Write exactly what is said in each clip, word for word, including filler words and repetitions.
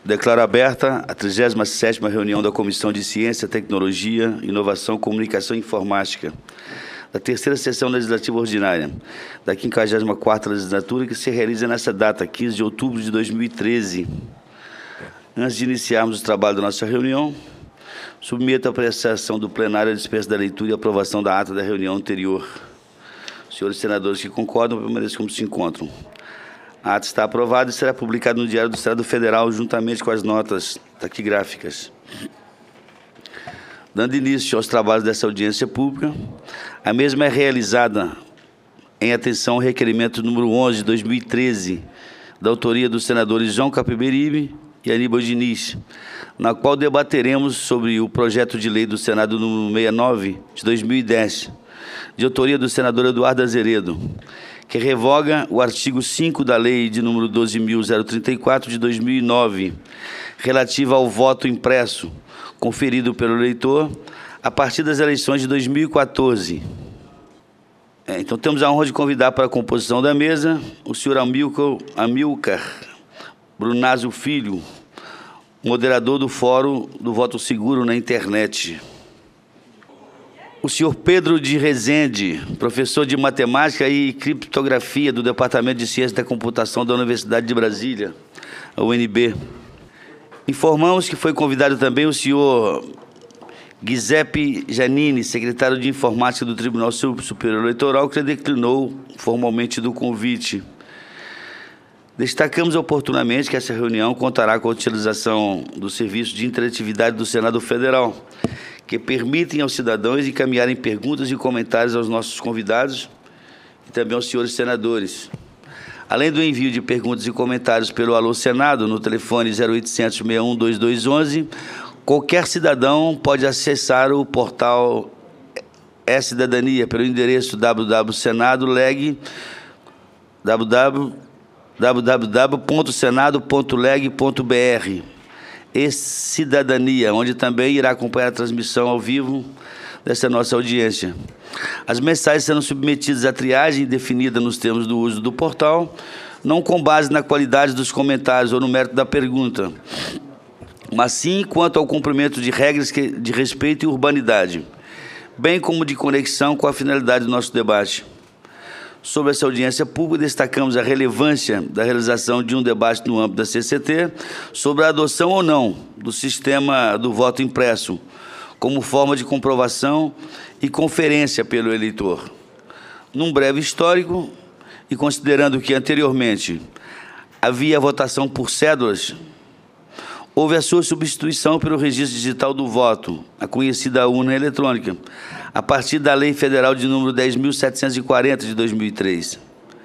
Declaro aberta a trigésima sétima reunião da Comissão de Ciência, Tecnologia, Inovação, Comunicação e Informática, da terceira sessão legislativa ordinária, da quinquagésima quarta legislatura, que se realiza nessa data, quinze de outubro de dois mil e treze. Antes de iniciarmos o trabalho da nossa reunião, submeto a apreciação do plenário a dispensa da leitura e aprovação da ata da reunião anterior. Senhores senadores que concordam, permaneçam como se encontram. A ata está aprovada e será publicada no Diário do Estado Federal, juntamente com as notas taquigráficas. Dando início aos trabalhos dessa audiência pública, a mesma é realizada em atenção ao requerimento número onze de dois mil e treze, da autoria dos senadores João Capiberibe e Aníbal Diniz, na qual debateremos sobre o projeto de lei do Senado número sessenta e nove, de dois mil e dez, de autoria do senador Eduardo Azeredo, que revoga o artigo cinco da Lei de número doze mil trinta e quatro, de dois mil e nove, relativa ao voto impresso, conferido pelo eleitor a partir das eleições de dois mil e quatorze. É, então, temos a honra de convidar para a composição da mesa o senhor Amilcar, Amilcar Brunazio Filho, moderador do Fórum do Voto Seguro na Internet. O senhor Pedro de Rezende, professor de Matemática e Criptografia do Departamento de Ciência da Computação da Universidade de Brasília, a U N B. Informamos que foi convidado também o senhor Giuseppe Giannini, secretário de Informática do Tribunal Superior Eleitoral, que declinou formalmente do convite. Destacamos oportunamente que essa reunião contará com a utilização do serviço de interatividade do Senado Federal, que permitem aos cidadãos encaminharem perguntas e comentários aos nossos convidados e também aos senhores senadores. Além do envio de perguntas e comentários pelo Alô Senado, no telefone zero oitocentos, sessenta e um, vinte e dois onze, qualquer cidadão pode acessar o portal E-Cidadania pelo endereço w w w ponto senado leg w w w ponto senado ponto leg ponto b r E-Cidadania, onde também irá acompanhar a transmissão ao vivo dessa nossa audiência. As mensagens serão submetidas à triagem definida nos termos do uso do portal, não com base na qualidade dos comentários ou no mérito da pergunta, mas sim quanto ao cumprimento de regras de respeito e urbanidade, bem como de conexão com a finalidade do nosso debate. Sobre essa audiência pública, destacamos a relevância da realização de um debate no âmbito da C C T sobre a adoção ou não do sistema do voto impresso, como forma de comprovação e conferência pelo eleitor. Num breve histórico, e considerando que anteriormente havia votação por cédulas, houve a sua substituição pelo registro digital do voto, a conhecida urna eletrônica, a partir da Lei Federal de número dez mil setecentos e quarenta, de dois mil e três.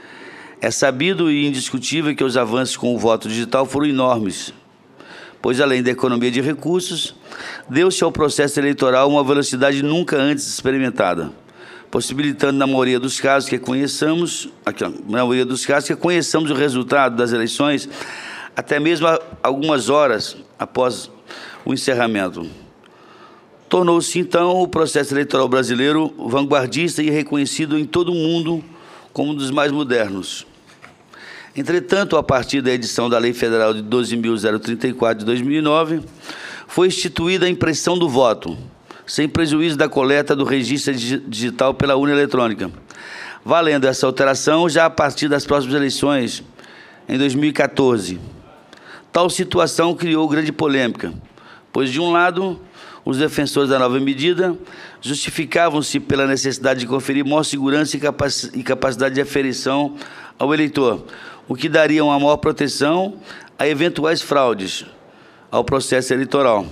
É sabido e indiscutível que os avanços com o voto digital foram enormes, pois, além da economia de recursos, deu-se ao processo eleitoral uma velocidade nunca antes experimentada, possibilitando, na maioria dos casos que conheçamos, aqui, na maioria dos casos que conheçamos o resultado das eleições, até mesmo algumas horas após o encerramento. Tornou-se, então, o processo eleitoral brasileiro vanguardista e reconhecido em todo o mundo como um dos mais modernos. Entretanto, a partir da edição da Lei Federal de doze mil trinta e quatro, de dois mil e nove, foi instituída a impressão do voto, sem prejuízo da coleta do registro digital pela urna eletrônica, valendo essa alteração já a partir das próximas eleições, em dois mil e quatorze. Tal situação criou grande polêmica, pois, de um lado, os defensores da nova medida justificavam-se pela necessidade de conferir maior segurança e capacidade de aferição ao eleitor, o que daria uma maior proteção a eventuais fraudes ao processo eleitoral.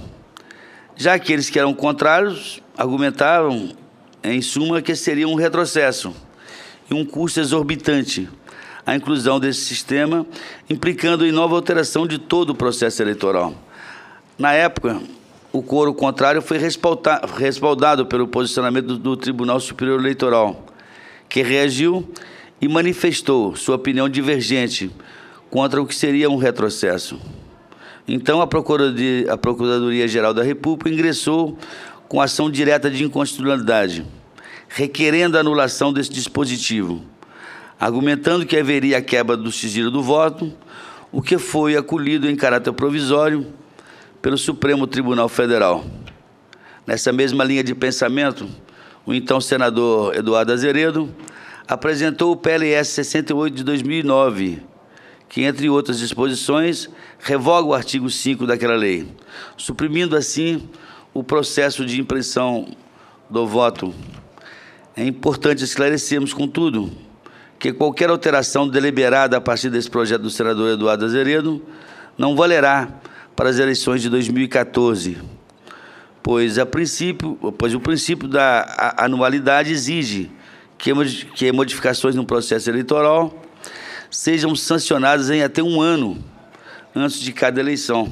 Já aqueles que eram contrários argumentavam, em suma, que seria um retrocesso e um custo exorbitante a inclusão desse sistema, implicando em nova alteração de todo o processo eleitoral. Na época, o coro contrário foi respaldado pelo posicionamento do Tribunal Superior Eleitoral, que reagiu e manifestou sua opinião divergente contra o que seria um retrocesso. Então, a Procuradoria, a Procuradoria-Geral da República ingressou com ação direta de inconstitucionalidade, requerendo a anulação desse dispositivo, argumentando que haveria a quebra do sigilo do voto, o que foi acolhido em caráter provisório pelo Supremo Tribunal Federal. Nessa mesma linha de pensamento, o então senador Eduardo Azeredo apresentou o P L S sessenta e oito de dois mil e nove, que, entre outras disposições, revoga o artigo cinco daquela lei, suprimindo assim o processo de impressão do voto. É importante esclarecermos, contudo, que qualquer alteração deliberada a partir desse projeto do senador Eduardo Azeredo não valerá para as eleições de dois mil e quatorze, pois, a princípio, pois o princípio da anualidade exige que, que modificações no processo eleitoral sejam sancionadas em até um ano antes de cada eleição.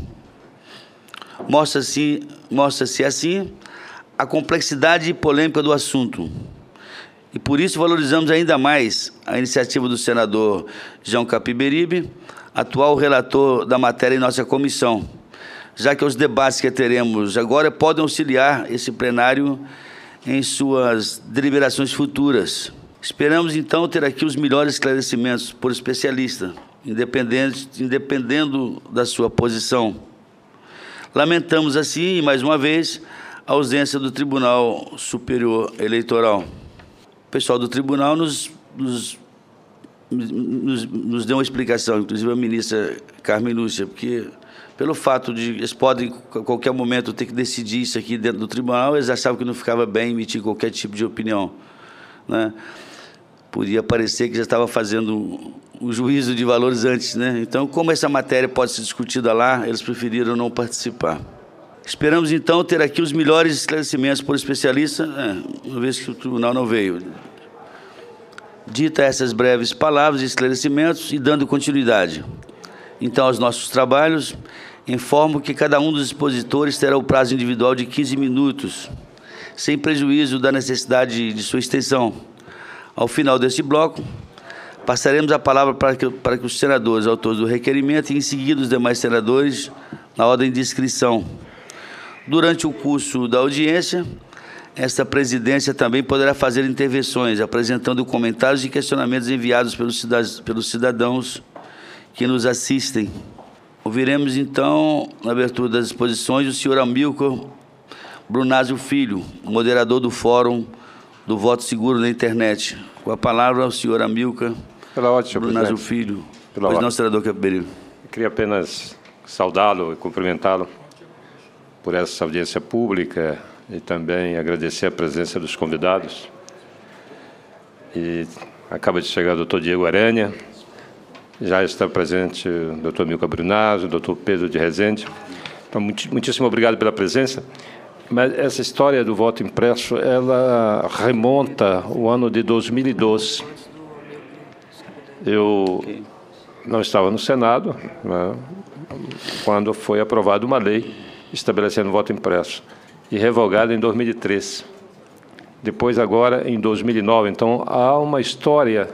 Mostra-se mostra-se assim a complexidade e polêmica do assunto. E por isso valorizamos ainda mais a iniciativa do senador João Capiberibe, atual relator da matéria em nossa comissão, já que os debates que teremos agora podem auxiliar esse plenário em suas deliberações futuras. Esperamos, então, ter aqui os melhores esclarecimentos por especialista, independente, independendo da sua posição. Lamentamos, assim, mais uma vez, a ausência do Tribunal Superior Eleitoral. O pessoal do tribunal nos, nos, nos, nos deu uma explicação, inclusive a ministra Carmen Lúcia, porque, pelo fato de eles podem, a qualquer momento, ter que decidir isso aqui dentro do tribunal, eles achavam que não ficava bem emitir qualquer tipo de opinião, né? Podia parecer que já estava fazendo o juízo de valores antes, né? Então, como essa matéria pode ser discutida lá, eles preferiram não participar. Esperamos, então, ter aqui os melhores esclarecimentos por especialista, é, uma vez que o tribunal não veio. Dita essas breves palavras e esclarecimentos e dando continuidade, então, aos nossos trabalhos, informo que cada um dos expositores terá o prazo individual de quinze minutos, sem prejuízo da necessidade de sua extensão. Ao final deste bloco, passaremos a palavra para que, para que os senadores autores do requerimento e, em seguida, os demais senadores, na ordem de inscrição. Durante o curso da audiência, esta presidência também poderá fazer intervenções, apresentando comentários e questionamentos enviados pelos cidadãos, pelos cidadãos que nos assistem. Ouviremos, então, na abertura das exposições, o senhor Amilcar Brunazio Filho, moderador do Fórum do Voto Seguro na Internet. Com a palavra ao senhor Amilcar Brunazio Filho. Pela pois não, senador Capiberibe. Queria apenas saudá-lo e cumprimentá-lo por essa audiência pública e também agradecer a presença dos convidados. E acaba de chegar o doutor Diego Aranha, já está presente o doutor Amilcar Brunazio, o doutor Pedro de Rezende. Então, muitíssimo obrigado pela presença. Mas essa história do voto impresso, ela remonta ao ano de dois mil e doze. Eu não estava no Senado, né, quando foi aprovada uma lei estabelecendo o voto impresso, e revogada em dois mil e treze. Depois, agora, em dois mil e nove. Então, há uma história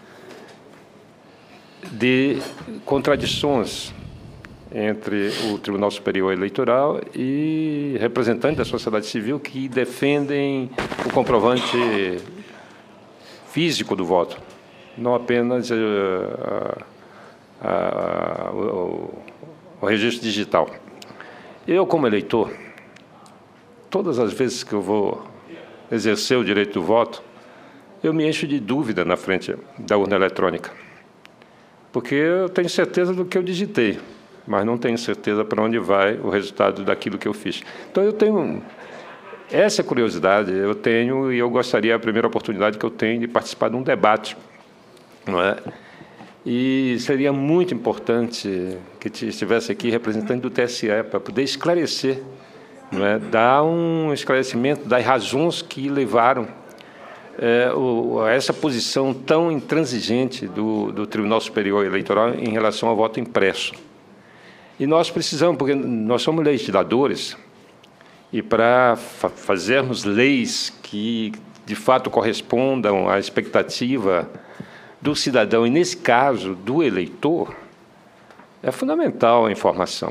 de contradições entre o Tribunal Superior Eleitoral e representantes da sociedade civil que defendem o comprovante físico do voto, não apenas uh, uh, uh, o, o registro digital. Eu, como eleitor, todas as vezes que eu vou exercer o direito do voto, eu me encho de dúvida na frente da urna eletrônica, porque eu tenho certeza do que eu digitei, mas não tenho certeza para onde vai o resultado daquilo que eu fiz. Então, eu tenho essa curiosidade, eu tenho, e eu gostaria, a primeira oportunidade que eu tenho, de participar de um debate, não é? E seria muito importante que estivesse aqui representante do T S E para poder esclarecer, não é? Dar um esclarecimento das razões que levaram é, o, a essa posição tão intransigente do, do Tribunal Superior Eleitoral em relação ao voto impresso. E nós precisamos, porque nós somos legisladores, e para fa fazermos leis que, de fato, correspondam à expectativa do cidadão, e, nesse caso, do eleitor, é fundamental a informação.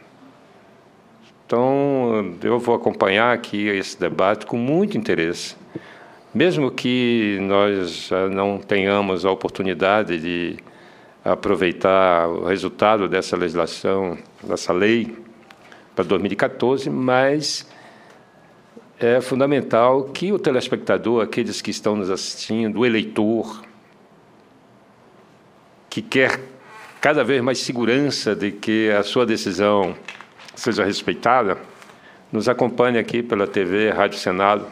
Então, eu vou acompanhar aqui esse debate com muito interesse, mesmo que nós não tenhamos a oportunidade de aproveitar o resultado dessa legislação, dessa lei, para dois mil e quatorze, mas é fundamental que o telespectador, aqueles que estão nos assistindo, o eleitor, que quer cada vez mais segurança de que a sua decisão seja respeitada, nos acompanhe aqui pela T V, Rádio Senado,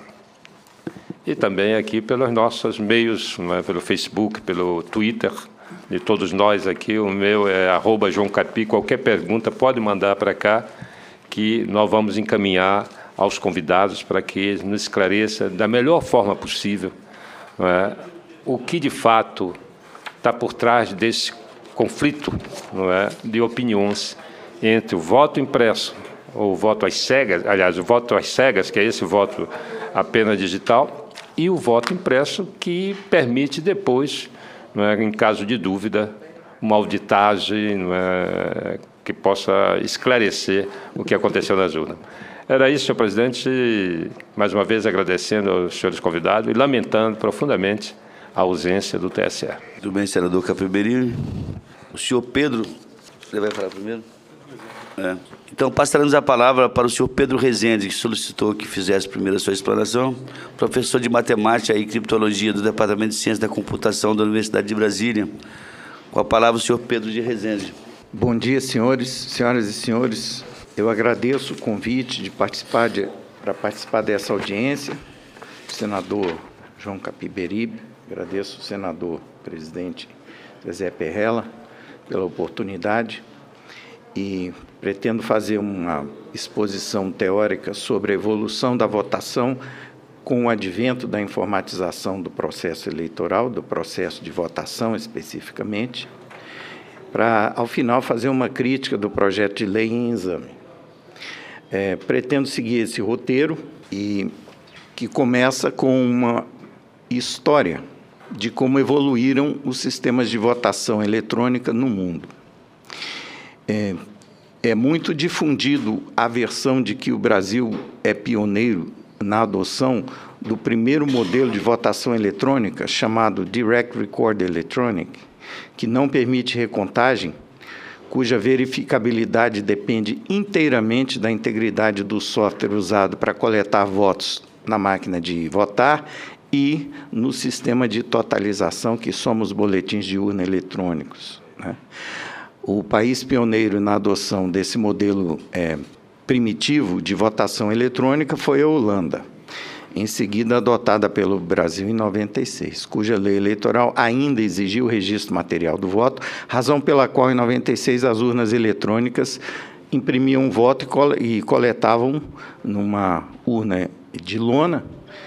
e também aqui pelos nossos meios, né, pelo Facebook, pelo Twitter, de todos nós aqui. O meu é arroba João Capi. Qualquer pergunta pode mandar para cá, que nós vamos encaminhar aos convidados para que eles nos esclareçam da melhor forma possível, não é, o que de fato está por trás desse conflito, não é, de opiniões entre o voto impresso, ou o voto às cegas, aliás, o voto às cegas, que é esse voto apenas digital, e o voto impresso, que permite depois, não é, em caso de dúvida, uma auditagem, não é, que possa esclarecer o que aconteceu nas urnas. Era isso, senhor presidente, mais uma vez agradecendo aos senhores convidados e lamentando profundamente a ausência do T S E. Tudo bem, senador Capiberibe. O senhor Pedro, você vai falar primeiro? É. Então, passaremos a palavra para o senhor Pedro Rezende, que solicitou que fizesse primeiro a sua explanação, professor de Matemática e Criptologia do Departamento de Ciência da Computação da Universidade de Brasília. Com a palavra, o senhor Pedro de Rezende. Bom dia, senhores, senhoras e senhores. Eu agradeço o convite de participar de, para participar dessa audiência, o senador João Capiberibe, agradeço o senador presidente Zezé Perrella pela oportunidade e pretendo fazer uma exposição teórica sobre a evolução da votação com o advento da informatização do processo eleitoral, do processo de votação especificamente, para, ao final, fazer uma crítica do projeto de lei em exame. É, pretendo seguir esse roteiro, e que começa com uma história de como evoluíram os sistemas de votação eletrônica no mundo. É, é muito difundido a versão de que o Brasil é pioneiro na adoção do primeiro modelo de votação eletrônica, chamado Direct Record Electronic, que não permite recontagem, cuja verificabilidade depende inteiramente da integridade do software usado para coletar votos na máquina de votar e no sistema de totalização, que somos boletins de urna eletrônicos, né? O país pioneiro na adoção desse modelo é, primitivo de votação eletrônica foi a Holanda, em seguida adotada pelo Brasil em noventa e seis, cuja lei eleitoral ainda exigiu o registro material do voto, razão pela qual, em noventa e seis, as urnas eletrônicas imprimiam um voto e coletavam numa urna de lona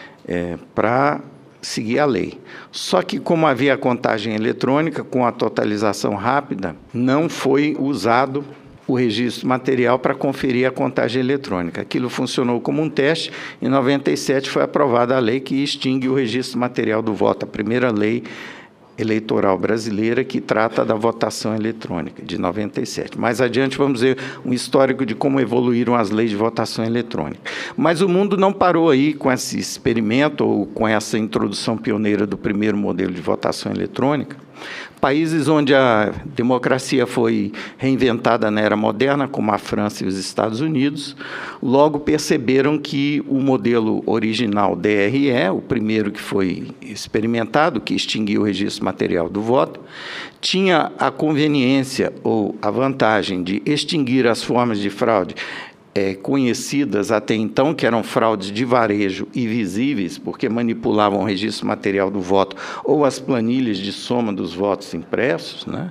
é, para seguir a lei. Só que, como havia a contagem eletrônica, com a totalização rápida, não foi usado o registro material para conferir a contagem eletrônica. Aquilo funcionou como um teste. Em noventa e sete foi aprovada a lei que extingue o registro material do voto, a primeira lei eleitoral brasileira que trata da votação eletrônica, de noventa e sete. Mais adiante vamos ver um histórico de como evoluíram as leis de votação eletrônica. Mas o mundo não parou aí com esse experimento ou com essa introdução pioneira do primeiro modelo de votação eletrônica. Países onde a democracia foi reinventada na era moderna, como a França e os Estados Unidos, logo perceberam que o modelo original D R E, o primeiro que foi experimentado, que extinguiu o registro material do voto, tinha a conveniência ou a vantagem de extinguir as formas de fraude É, conhecidas até então, que eram fraudes de varejo e visíveis, porque manipulavam o registro material do voto ou as planilhas de soma dos votos impressos, né?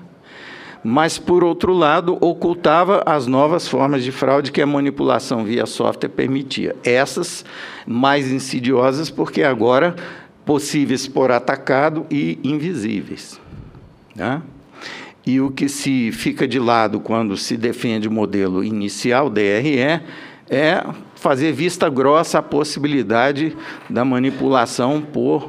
Mas, por outro lado, ocultava as novas formas de fraude que a manipulação via software permitia. Essas mais insidiosas, porque agora possíveis por atacado e invisíveis, né? E o que se fica de lado quando se defende o modelo inicial, D R E, é fazer vista grossa à possibilidade da manipulação por,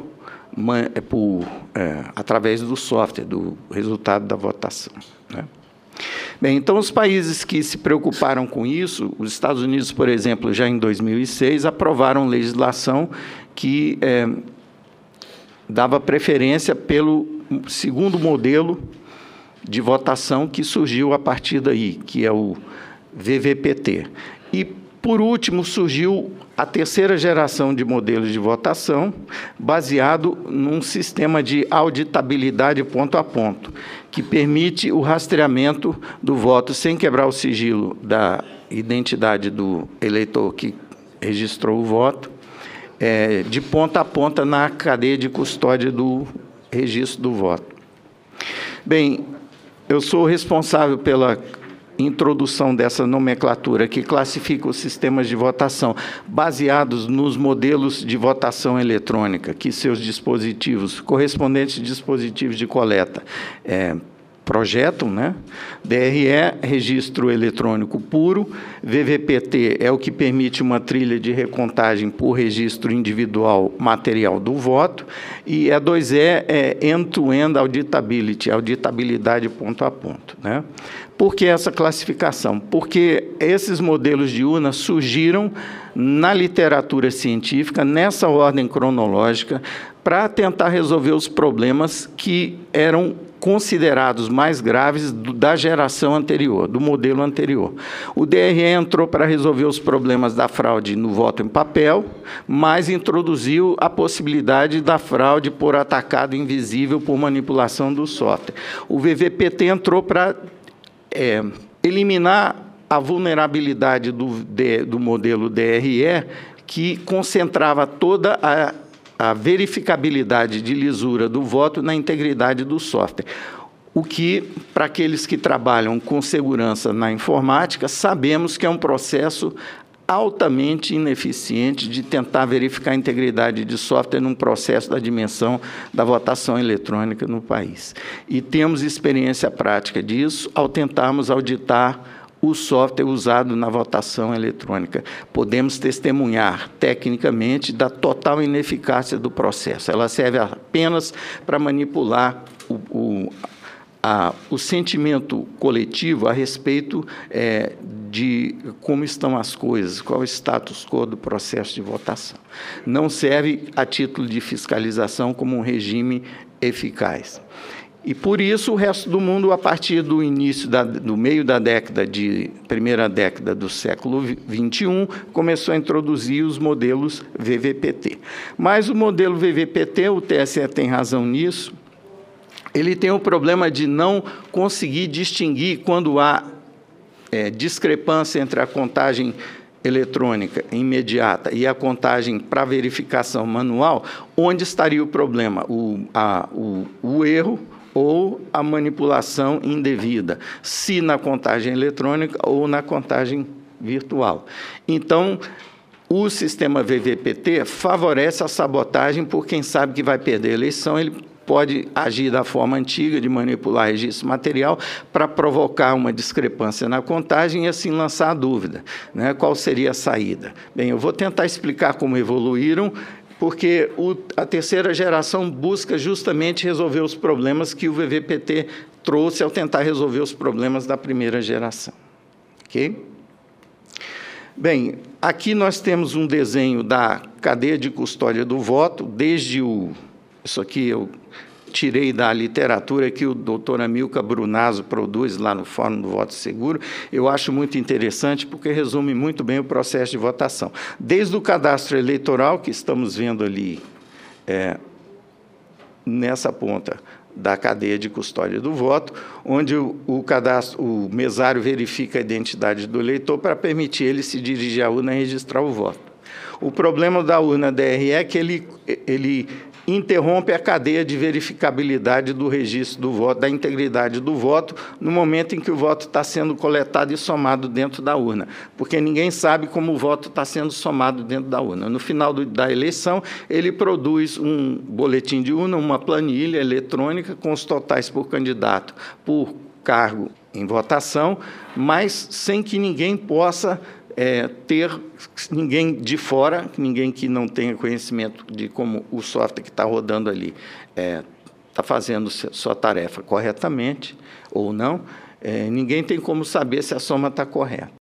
por, é, através do software, do resultado da votação, né? Bem, então, os países que se preocuparam com isso, os Estados Unidos, por exemplo, já em dois mil e seis, aprovaram legislação que é, dava preferência pelo segundo modelo de votação que surgiu a partir daí, que é o V V P T. E, por último, surgiu a terceira geração de modelos de votação, baseado num sistema de auditabilidade ponto a ponto, que permite o rastreamento do voto sem quebrar o sigilo da identidade do eleitor que registrou o voto, é, de ponta a ponta na cadeia de custódia do registro do voto. Bem, eu sou responsável pela introdução dessa nomenclatura que classifica os sistemas de votação baseados nos modelos de votação eletrônica, que seus dispositivos, correspondentes dispositivos de coleta, é, projetam, né? D R E, registro eletrônico puro, V V P T é o que permite uma trilha de recontagem por registro individual material do voto, e E dois E é end-to-end auditability, auditabilidade ponto a ponto, né? Por que essa classificação? Porque esses modelos de urna surgiram na literatura científica, nessa ordem cronológica, para tentar resolver os problemas que eram considerados mais graves da geração anterior, do modelo anterior. O D R E entrou para resolver os problemas da fraude no voto em papel, mas introduziu a possibilidade da fraude por atacado invisível por manipulação do software. O V V P T entrou para é, eliminar a vulnerabilidade do, do modelo D R E, que concentrava toda a a verificabilidade de lisura do voto na integridade do software. O que, para aqueles que trabalham com segurança na informática, sabemos que é um processo altamente ineficiente de tentar verificar a integridade de software num processo da dimensão da votação eletrônica no país. E temos experiência prática disso ao tentarmos auditar o software usado na votação eletrônica. Podemos testemunhar, tecnicamente, da total ineficácia do processo. Ela serve apenas para manipular o, o, a, o sentimento coletivo a respeito é, de como estão as coisas, qual é o status quo do processo de votação. Não serve a título de fiscalização como um regime eficaz. E, por isso, o resto do mundo, a partir do início, da, do meio da década, de primeira década do século vinte e um, começou a introduzir os modelos V V P T. Mas o modelo V V P T, o T S E tem razão nisso, ele tem o problema de não conseguir distinguir quando há é, discrepância entre a contagem eletrônica imediata e a contagem para verificação manual, onde estaria o problema, o, a, o, o erro ou a manipulação indevida, se na contagem eletrônica ou na contagem virtual. Então, o sistema V V P T favorece a sabotagem por quem sabe que vai perder a eleição, ele pode agir da forma antiga de manipular registro material para provocar uma discrepância na contagem e assim lançar a dúvida, né? Qual seria a saída? Bem, eu vou tentar explicar como evoluíram, porque o, a terceira geração busca justamente resolver os problemas que o V V P T trouxe ao tentar resolver os problemas da primeira geração. Ok? Bem, aqui nós temos um desenho da cadeia de custódia do voto, desde o... Isso aqui eu tirei da literatura que o doutor Amilcar Brunazzo produz lá no Fórum do Voto Seguro. Eu acho muito interessante, porque resume muito bem o processo de votação. Desde o cadastro eleitoral, que estamos vendo ali, é, nessa ponta da cadeia de custódia do voto, onde o, o, cadastro, o mesário verifica a identidade do eleitor para permitir ele se dirigir à urna e registrar o voto. O problema da urna D R E é que ele... ele interrompe a cadeia de verificabilidade do registro do voto, da integridade do voto, no momento em que o voto está sendo coletado e somado dentro da urna, porque ninguém sabe como o voto está sendo somado dentro da urna. No final do, da eleição, ele produz um boletim de urna, uma planilha eletrônica com os totais por candidato, por cargo em votação, mas sem que ninguém possa É, ter ninguém de fora, ninguém que não tenha conhecimento de como o software que está rodando ali está é, fazendo sua tarefa corretamente ou não, é, ninguém tem como saber se a soma está correta.